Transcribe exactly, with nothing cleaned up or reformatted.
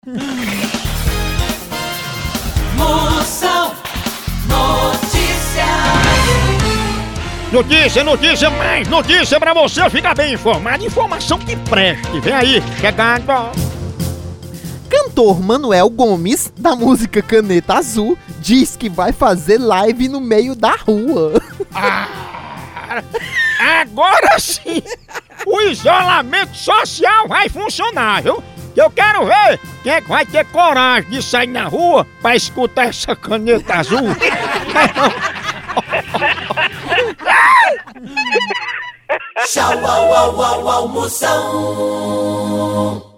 Moção Notícias. Notícia, notícia, mais notícia pra você ficar bem informado. Informação que preste. Vem aí, chegando. Cantor Manuel Gomes, da música Caneta Azul, diz que vai fazer live no meio da rua. Ah, agora sim, o isolamento social vai funcionar, viu? Eu quero ver quem é que vai ter coragem de sair na rua pra escutar essa caneta azul. Tchau, au, au, au, au, Moção.